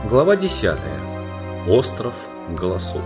Глава 10. Остров голосов.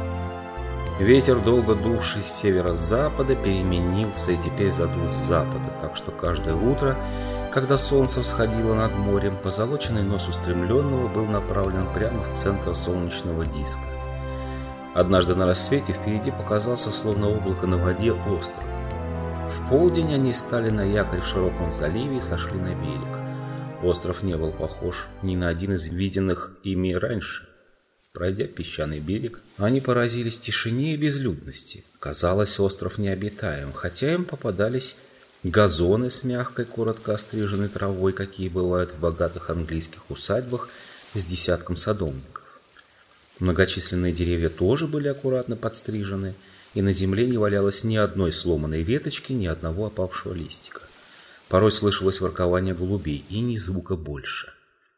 Ветер, долго дувший с северо-запада, переменился и теперь задул с запада, так что каждое утро, когда солнце всходило над морем, позолоченный нос устремленного был направлен прямо в центр солнечного диска. Однажды на рассвете впереди показался, словно облако на воде, остров. В полдень они стали на якорь в широком заливе и сошли на берег. Остров не был похож ни на один из виденных ими раньше. Пройдя песчаный берег, они поразились тишине и безлюдности. Казалось, остров необитаем, хотя им попадались газоны с мягкой, коротко остриженной травой, какие бывают в богатых английских усадьбах с десятком садовников. Многочисленные деревья тоже были аккуратно подстрижены, и на земле не валялось ни одной сломанной веточки, ни одного опавшего листика. Порой слышалось воркование голубей, и ни звука больше.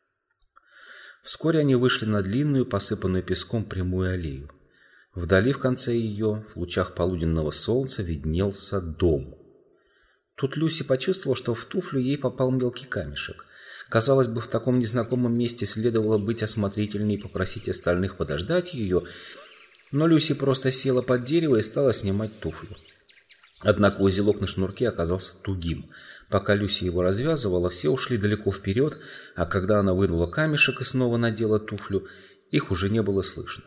Вскоре они вышли на длинную, посыпанную песком прямую аллею. Вдали, в конце ее, в лучах полуденного солнца, виднелся дом. Тут Люси почувствовала, что в туфлю ей попал мелкий камешек. Казалось бы, в таком незнакомом месте следовало быть осмотрительней и попросить остальных подождать ее, но Люси просто села под дерево и стала снимать туфлю. Однако узелок на шнурке оказался тугим. Пока Люси его развязывала, все ушли далеко вперед, а когда она вынула камешек и снова надела туфлю, их уже не было слышно.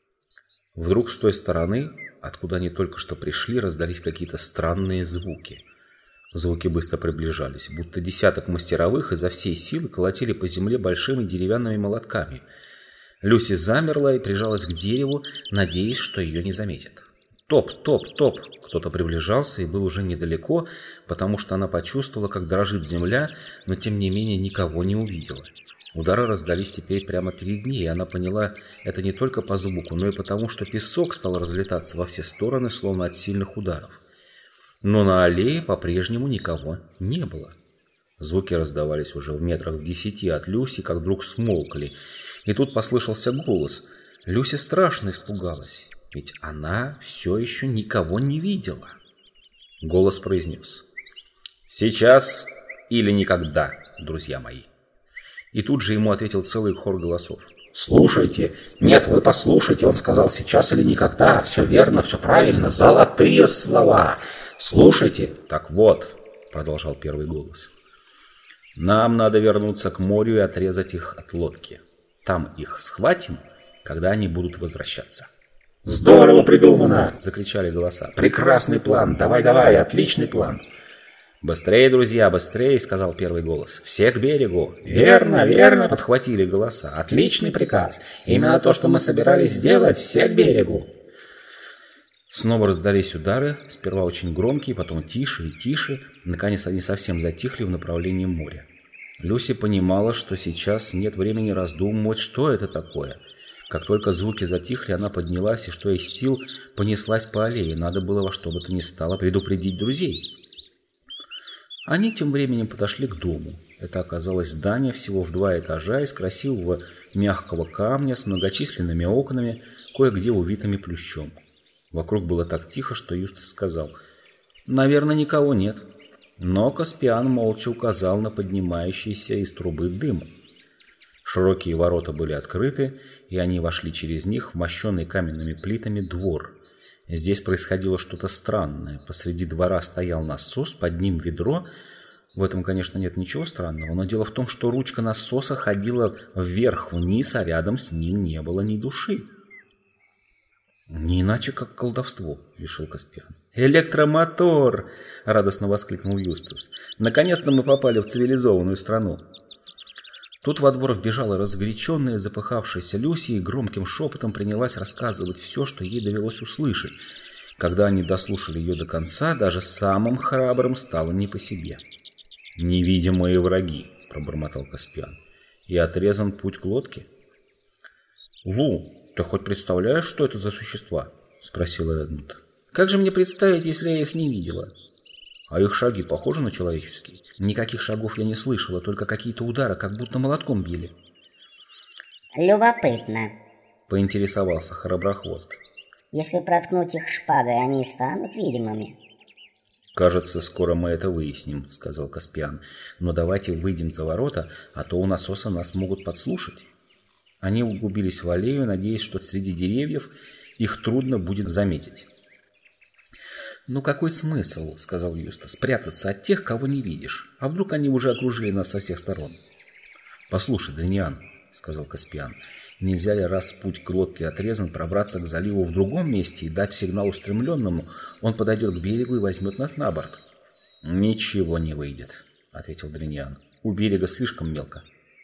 Вдруг с той стороны, откуда они только что пришли, раздались какие-то странные звуки. Звуки быстро приближались, будто десяток мастеровых изо всей силы колотили по земле большими деревянными молотками. Люси замерла и прижалась к дереву, надеясь, что ее не заметят. Топ, топ, топ! Кто-то приближался и был уже недалеко, потому что она почувствовала, как дрожит земля, но тем не менее никого не увидела. Удары раздались теперь прямо перед ней, и она поняла это не только по звуку, но и потому, что песок стал разлетаться во все стороны, словно от сильных ударов. Но на аллее по-прежнему никого не было. Звуки раздавались уже в метрах в 10 от Люси, как вдруг смолкли, и тут послышался голос. Люси страшно испугалась. Ведь она все еще никого не видела. Голос произнес: «Сейчас или никогда, друзья мои». И тут же ему ответил целый хор голосов. «Слушайте! Нет, вы послушайте! Он сказал сейчас или никогда! Все верно, все правильно! Золотые слова! Слушайте!» «Так вот», — продолжал первый голос, — «нам надо вернуться к морю и отрезать их от лодки. Там их схватим, когда они будут возвращаться». «Здорово придумано!» — закричали голоса. «Прекрасный план! Давай, отличный план!» «Быстрее, друзья, быстрее!» — сказал первый голос. «Все к берегу!» «Верно!» — подхватили голоса. «Отличный приказ! Именно то, что мы собирались сделать! Все к берегу!» Снова раздались удары, сперва очень громкие, потом тише и тише. Наконец они совсем затихли в направлении моря. Люси понимала, что сейчас нет времени раздумывать, что это такое. Как только звуки затихли, она поднялась и, что из сил, понеслась по аллее. Надо было во что бы то ни стало предупредить друзей. Они тем временем подошли к дому. Это оказалось здание всего в 2 этажа из красивого мягкого камня с многочисленными окнами, кое-где увитыми плющом. Вокруг было так тихо, что Юстас сказал: «Наверное, никого нет». Но Каспиан молча указал на поднимающийся из трубы дым. Широкие ворота были открыты, и они вошли через них в мощенный каменными плитами двор. Здесь происходило что-то странное. Посреди двора стоял насос, под ним ведро. В этом, конечно, нет ничего странного, но дело в том, что ручка насоса ходила вверх-вниз, а рядом с ним не было ни души. «Не иначе, как колдовство», — решил Каспиан. «Электромотор!» — радостно воскликнул Юстас. «Наконец-то мы попали в цивилизованную страну». Тут во двор вбежала разгоряченная, запыхавшаяся Люси и громким шепотом принялась рассказывать все, что ей довелось услышать. Когда они дослушали ее до конца, даже самым храбрым стало не по себе. «Невидимые враги», — пробормотал Каспиан, — «и отрезан путь к лодке». «Лу, ты хоть представляешь, что это за существа?» — спросил Эдмунд. «Как же мне представить, если я их не видела?» «А их шаги похожи на человеческие?» «Никаких шагов я не слышала, только какие-то удары, как будто молотком били». «Любопытно», — поинтересовался Храброхвост. «Если проткнуть их шпагой, они станут видимыми?» «Кажется, скоро мы это выясним», — сказал Каспиан. «Но давайте выйдем за ворота, а то у насоса нас могут подслушать». Они углубились в аллею, надеясь, что среди деревьев их трудно будет заметить. «Ну какой смысл, — сказал Юстас, — спрятаться от тех, кого не видишь? А вдруг они уже окружили нас со всех сторон?» «Послушай, Дриньян, — сказал Каспиан, — нельзя ли, раз путь к лодке отрезан, пробраться к заливу в другом месте и дать сигнал устремленному? Он подойдет к берегу и возьмет нас на борт». «Ничего не выйдет, — ответил Дриньян. — У берега слишком мелко».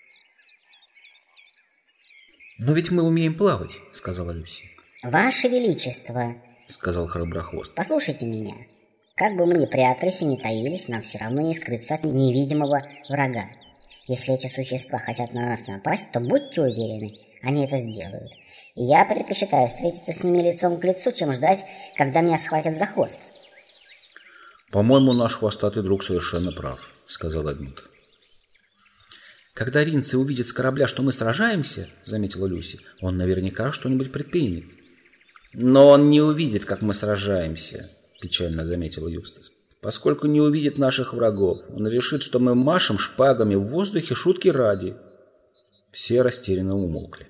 «Но ведь мы умеем плавать, — сказала Люси. Ваше Величество, — сказал Храброхвост. послушайте меня. Как бы мы ни прятались и ни таились, нам все равно не скрыться от невидимого врага. Если эти существа хотят на нас напасть, то будьте уверены, они это сделают. И я предпочитаю встретиться с ними лицом к лицу, чем ждать, когда меня схватят за хвост». «По-моему, наш хвостатый друг совершенно прав, — сказал Эдмунд. «Когда ринцы увидят с корабля, что мы сражаемся, — заметила Люси, — он наверняка что-нибудь предпримет». «Но он не увидит, как мы сражаемся, — печально заметил Юстас. — Поскольку не увидит наших врагов, он решит, что мы машем шпагами в воздухе шутки ради». Все растерянно умолкли.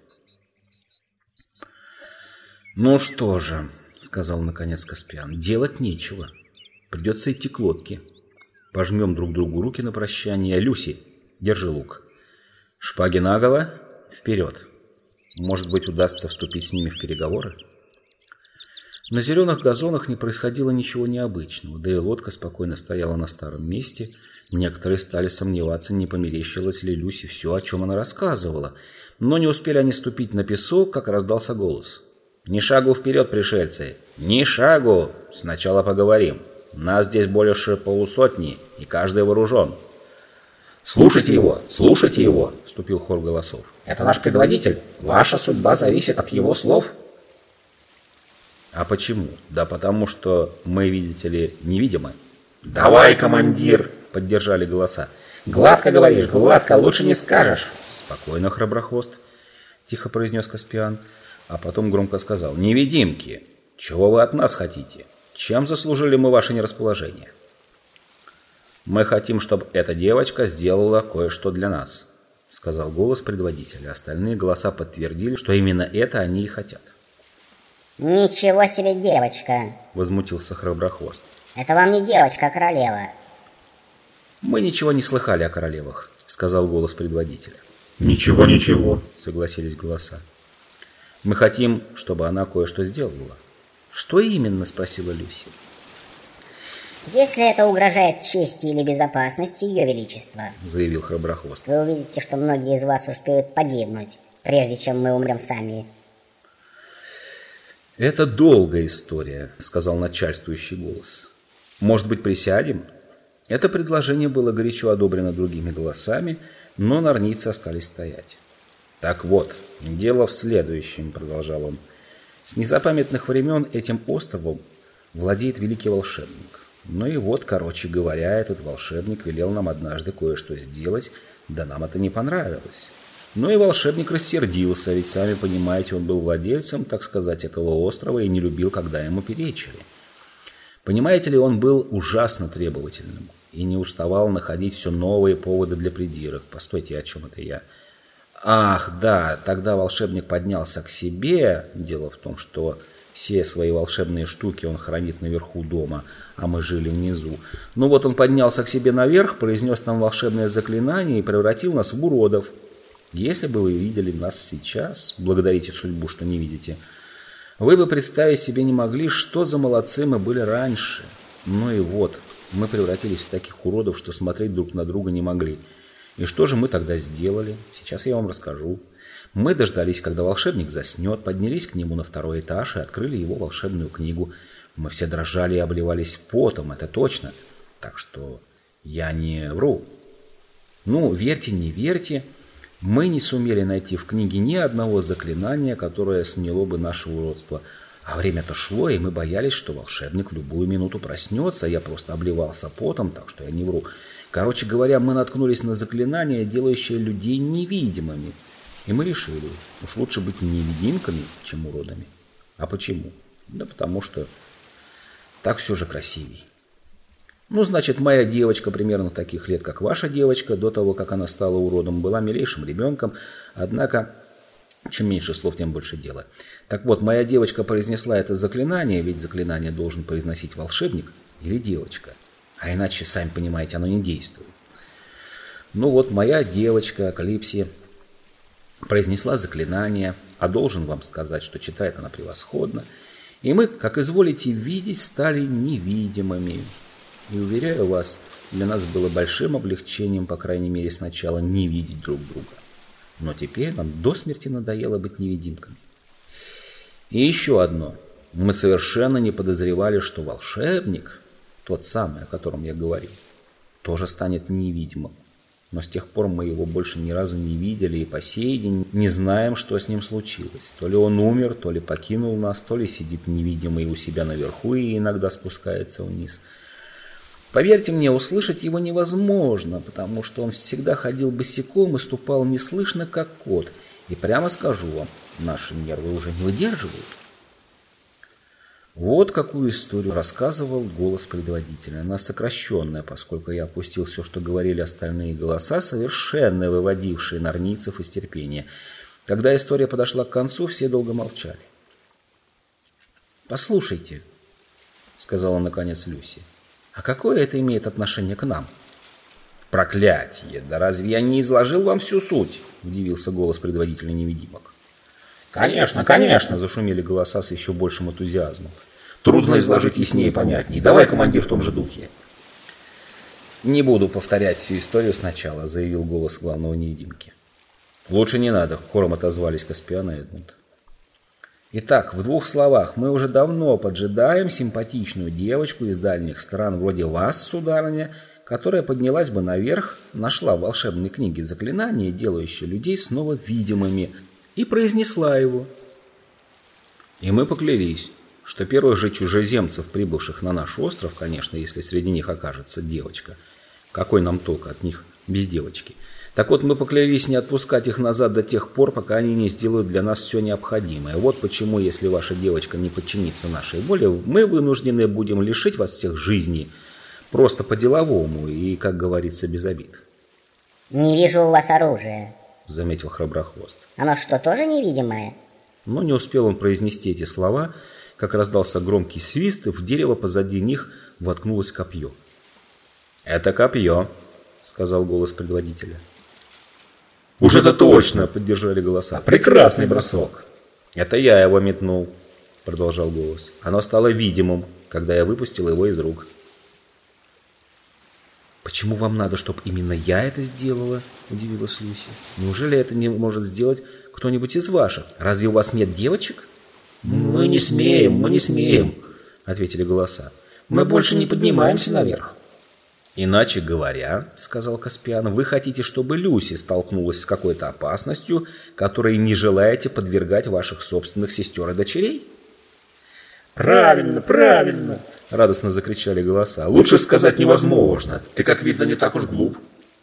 «Ну что же, — сказал наконец Каспиан, — делать нечего. Придется идти к лодке. Пожмем друг другу руки на прощание. Люси, держи лук. Шпаги наголо, вперед. Может быть, удастся вступить с ними в переговоры?» На зеленых газонах не происходило ничего необычного, да и лодка спокойно стояла на старом месте. Некоторые стали сомневаться, не померещилось ли Люси все, о чем она рассказывала. Но не успели они ступить на песок, как раздался голос. «Ни шагу вперед, пришельцы! Ни шагу! Сначала поговорим. Нас здесь больше полусотни, и каждый вооружен». «Слушайте его! Слушайте его!» — вступил хор голосов. «Это наш предводитель. Ваша судьба зависит от его слов». «А почему? Да потому что мы, видите ли, невидимы». «Давай, командир!» — поддержали голоса. «Гладко говоришь, гладко, лучше не скажешь». «Спокойно, Храброхвост», — тихо произнес Каспиан, а потом громко сказал. «Невидимки, чего вы от нас хотите? Чем заслужили мы ваше нерасположение?» «Мы хотим, чтобы эта девочка сделала кое-что для нас», — сказал голос предводителя. Остальные голоса подтвердили, что именно это они и хотят. «Ничего себе девочка!» — возмутился Храброхвост. «Это вам не девочка, а королева». «Мы ничего не слыхали о королевах», — сказал голос предводителя. «Ничего, ничего», — согласились голоса. «Мы хотим, чтобы она кое-что сделала». «Что именно?» — спросила Люси. «Если это угрожает чести или безопасности Ее Величества», — заявил Храброхвост, «вы увидите, что многие из вас успеют погибнуть, прежде чем мы умрем сами». «Это долгая история», — сказал начальствующий голос. «Может быть, присядем?» Это предложение было горячо одобрено другими голосами, но нарнийцы остались стоять. «Так вот, дело в следующем», — продолжал он. «С незапамятных времен этим островом владеет великий волшебник. Ну и вот, короче говоря, этот волшебник велел нам однажды кое-что сделать, да нам это не понравилось. Ну и волшебник рассердился, ведь, сами понимаете, он был владельцем, так сказать, этого острова и не любил, когда ему перечили. Понимаете ли, он был ужасно требовательным и не уставал находить все новые поводы для придирок. Постойте, о чем это я? Ах, да, тогда волшебник поднялся к себе. Дело в том, что все свои волшебные штуки он хранит наверху дома, а мы жили внизу. Ну вот он поднялся к себе наверх, произнес нам волшебное заклинание и превратил нас в уродов. Если бы вы видели нас сейчас, благодарите судьбу, что не видите, вы бы представить себе не могли, что за молодцы мы были раньше. Ну и вот, мы превратились в таких уродов, что смотреть друг на друга не могли. И что же мы тогда сделали? Сейчас я вам расскажу. Мы дождались, когда волшебник заснет, поднялись к нему на второй этаж и открыли его волшебную книгу. Мы все дрожали и обливались потом, это точно. Так что я не вру. Ну, верьте, не верьте, мы не сумели найти в книге ни одного заклинания, которое сняло бы наше уродство. А время-то шло, и мы боялись, что волшебник в любую минуту проснется. Я просто обливался потом, так что я не вру. Короче говоря, мы наткнулись на заклинание, делающее людей невидимыми. И мы решили, уж лучше быть невидимками, чем уродами. А почему? Да потому что так все же красивей. Ну, значит, моя девочка примерно таких лет, как ваша девочка, до того, как она стала уродом, была милейшим ребенком. Однако Чем меньше слов, тем больше дела. Так вот, моя девочка произнесла это заклинание, ведь заклинание должен произносить волшебник или девочка. А иначе, сами понимаете, оно не действует. Ну вот, моя девочка Калипси произнесла заклинание, а должен вам сказать, что читает она превосходно. И мы, как изволите видеть, стали невидимыми. И, уверяю вас, для нас было большим облегчением, по крайней мере, сначала не видеть друг друга. Но теперь нам до смерти надоело быть невидимками. И еще одно. Мы совершенно не подозревали, что волшебник, тот самый, о котором я говорил, тоже станет невидимым. Но с тех пор мы его больше ни разу не видели и по сей день не знаем, что с ним случилось. То ли он умер, то ли покинул нас, то ли сидит невидимый у себя наверху и иногда спускается вниз. Поверьте мне, услышать его невозможно, потому что он всегда ходил босиком и ступал неслышно, как кот. И прямо скажу вам, наши нервы уже не выдерживают. Вот какую историю рассказывал голос предводителя. Она сокращенная, поскольку я опустил все, что говорили остальные голоса, совершенно выводившие норнийцев из терпения. Когда история подошла к концу, все долго молчали. «Послушайте», — сказала наконец Люси, — «а какое это имеет отношение к нам?» «Проклятие! Да разве я не изложил вам всю суть?» — удивился голос предводителя невидимок. «Конечно, конечно!» — зашумели голоса с еще большим энтузиазмом. «Трудно изложить яснее и понятнее. Давай, командир, в том же духе». «Не буду повторять всю историю сначала», — заявил голос главного невидимки. «Лучше не надо», — хором отозвались Каспиан и Эдмунд. «Итак, в двух словах, мы уже давно поджидаем симпатичную девочку из дальних стран, вроде вас, сударыня, которая поднялась бы наверх, нашла в волшебной книге заклинание, делающее людей снова видимыми, и произнесла его. И мы поклялись, что первых же чужеземцев, прибывших на наш остров, конечно, если среди них окажется девочка, какой нам толк от них без девочки, так вот мы поклялись не отпускать их назад до тех пор, пока они не сделают для нас все необходимое. Вот почему, если ваша девочка не подчинится нашей воле, мы вынуждены будем лишить вас всех жизней, просто по-деловому и, как говорится, без обид. «Не вижу у вас оружия», — заметил Храброхвост. «Оно что, тоже невидимое?» Но не успел он произнести эти слова, как раздался громкий свист, и в дерево позади них воткнулось копье. «Это копье», — сказал голос предводителя. «Уж это точно!» — поддержали голоса. «Прекрасный бросок!» «Это я его метнул», — продолжал голос. «Оно стало видимым, когда я выпустил его из рук». «Почему вам надо, чтобы именно я это сделала?» — удивилась Люси. «Неужели это не может сделать кто-нибудь из ваших? Разве у вас нет девочек?» «Мы не смеем», — ответили голоса. «Мы больше не поднимаемся наверх». «Иначе говоря, — сказал Каспиан, — вы хотите, чтобы Люси столкнулась с какой-то опасностью, которой не желаете подвергать ваших собственных сестер и дочерей?» «Правильно, правильно!» — радостно закричали голоса. «Лучше сказать невозможно. Ты, как видно, не так уж глуп».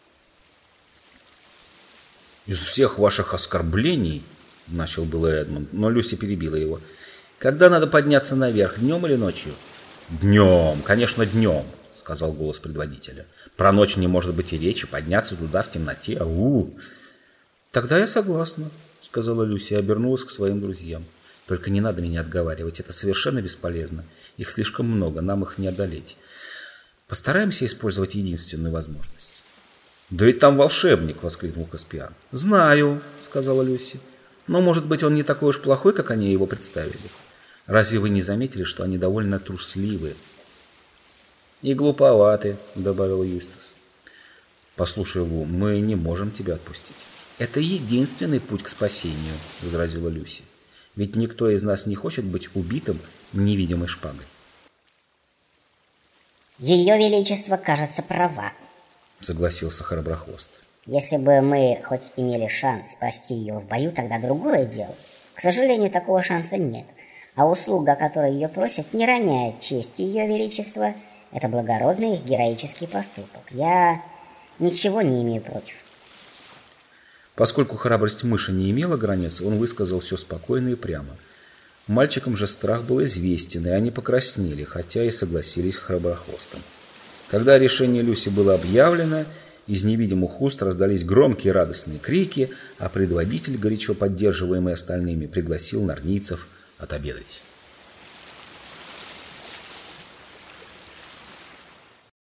«Из всех ваших оскорблений, — начал было Эдмунд, но Люси перебила его, — когда надо подняться наверх, днем или ночью?» «Днем, конечно, днем, — сказал голос предводителя. Про ночь не может быть и речи, подняться туда в темноте. «Тогда я согласна, — сказала Люси и обернулась к своим друзьям. Только не надо меня отговаривать, это совершенно бесполезно. Их слишком много, нам их не одолеть. Постараемся использовать единственную возможность». «Да ведь там волшебник!» — воскликнул Каспиан. «Знаю, — сказала Люси, — но, может быть, он не такой уж плохой, как они его представили. Разве вы не заметили, что они довольно трусливы?» «И глуповаты», — добавил Юстас. «Послушай, Лу, мы не можем тебя отпустить». «Это единственный путь к спасению», — возразила Люси. «Ведь никто из нас не хочет быть убитым невидимой шпагой». «Ее Величество, кажется, права», — согласился Храброхвост. «Если бы мы хоть имели шанс спасти ее в бою, тогда другое дело. К сожалению, такого шанса нет. А услуга, о которой ее просят, не роняет чести Ее Величества. Это благородный их героический поступок. Я ничего не имею против». Поскольку храбрость мыши не имела границ, он высказал все спокойно и прямо. Мальчикам же страх был известен, и они покраснели, хотя и согласились с Храброхвостом. Когда решение Люси было объявлено, из невидимых уст раздались громкие радостные крики, а предводитель, горячо поддерживаемый остальными, пригласил нарнийцев отобедать.